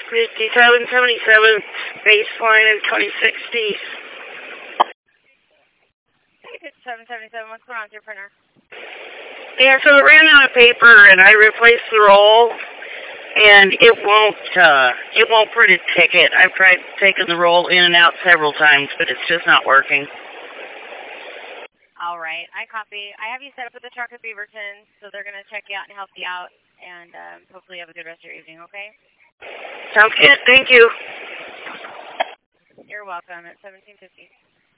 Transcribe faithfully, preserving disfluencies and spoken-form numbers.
fifty-seven seventy-seven, baseline of twenty sixty. fifty-seven seventy-seven, what's going on with your printer? Yeah, so it ran out of paper, and I replaced the roll, and it won't, uh, it won't print a ticket. I've tried taking the roll in and out several times, but it's just not working. All right, I copy. I have you set up with the truck at Beaverton, so they're going to check you out and help you out, and um, hopefully you have a good rest of your evening, okay? Sounds good. Thank you. You're welcome at seventeen fifty.